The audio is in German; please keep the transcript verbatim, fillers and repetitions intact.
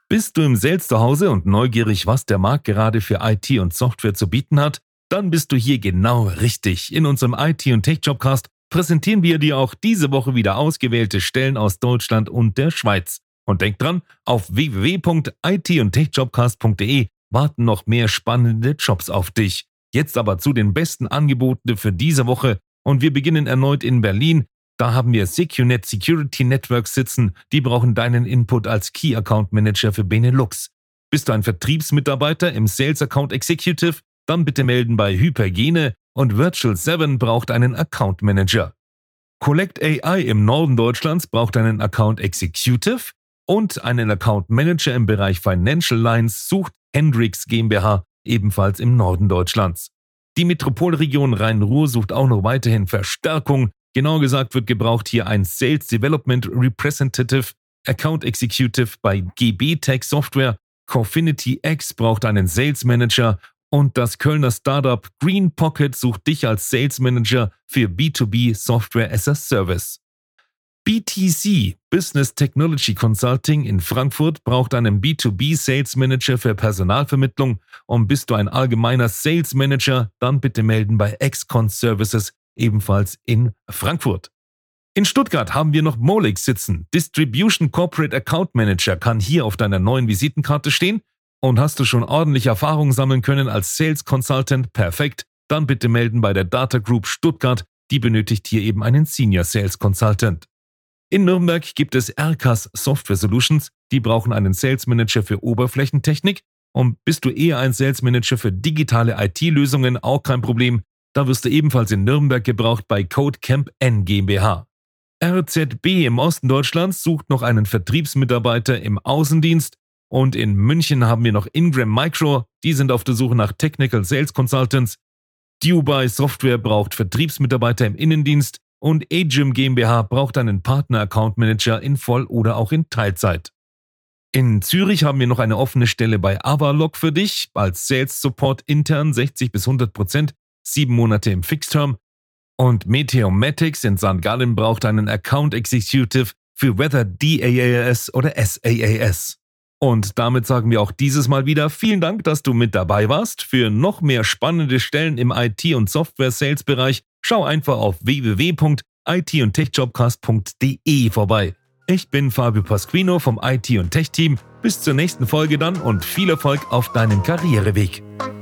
Bist du im Sales zu Hause und neugierig, was der Markt gerade für I T und Software zu bieten hat? Dann bist du hier genau richtig. In unserem I T und Tech Jobcast präsentieren wir dir auch diese Woche wieder ausgewählte Stellen aus Deutschland und der Schweiz. Und denk dran, auf w w w punkt i t und tech jobcast punkt d e warten noch mehr spannende Jobs auf dich. Jetzt aber zu den besten Angeboten für diese Woche und wir beginnen erneut in Berlin. Da haben wir Secunet Security Networks sitzen, die brauchen deinen Input als Key Account Manager für Benelux. Bist du ein Vertriebsmitarbeiter im Sales Account Executive? Dann bitte melden bei Hypergene und Virtual sieben braucht einen Account Manager. Collect A I im Norden Deutschlands braucht einen Account Executive und einen Account Manager im Bereich Financial Lines sucht Hendrix GmbH ebenfalls im Norden Deutschlands. Die Metropolregion Rhein-Ruhr sucht auch noch weiterhin Verstärkung. Genau gesagt wird gebraucht hier ein Sales Development Representative, Account Executive bei G B Tech Software, Cofinity X braucht einen Sales Manager und das Kölner Startup Green Pocket sucht dich als Sales Manager für B zwei B Software as a Service. B T C, Business Technology Consulting in Frankfurt, braucht einen B zwei B Sales Manager für Personalvermittlung und bist du ein allgemeiner Sales Manager, dann bitte melden bei Excon Services, ebenfalls in Frankfurt. In Stuttgart haben wir noch Molex sitzen. Distribution Corporate Account Manager kann hier auf deiner neuen Visitenkarte stehen. Und hast du schon ordentlich Erfahrung sammeln können als Sales Consultant? Perfekt. Dann bitte melden bei der Data Group Stuttgart. Die benötigt hier eben einen Senior Sales Consultant. In Nürnberg gibt es R K S Software Solutions. Die brauchen einen Sales Manager für Oberflächentechnik. Und bist du eher ein Sales Manager für digitale I T-Lösungen? Auch kein Problem. Da wirst du ebenfalls in Nürnberg gebraucht bei Codecamp N GmbH. R Z B im Osten Deutschlands sucht noch einen Vertriebsmitarbeiter im Außendienst. Und in München haben wir noch Ingram Micro, die sind auf der Suche nach Technical Sales Consultants. Dubai Software braucht Vertriebsmitarbeiter im Innendienst und Agium GmbH braucht einen Partner Account Manager in Voll- oder auch in Teilzeit. In Zürich haben wir noch eine offene Stelle bei Avalok für dich, als Sales Support intern sechzig bis hundert Prozent, sieben Monate im Fixed-Term. Und Meteomatics in Sankt Gallen braucht einen Account Executive für Whether D A A S oder S A A S. Und damit sagen wir auch dieses Mal wieder vielen Dank, dass du mit dabei warst. Für noch mehr spannende Stellen im I T- und Software-Sales-Bereich schau einfach auf w w w punkt i t und tech jobcast punkt d e vorbei. Ich bin Fabio Pasquino vom I T- und Tech-Team. Bis zur nächsten Folge dann und viel Erfolg auf deinem Karriereweg.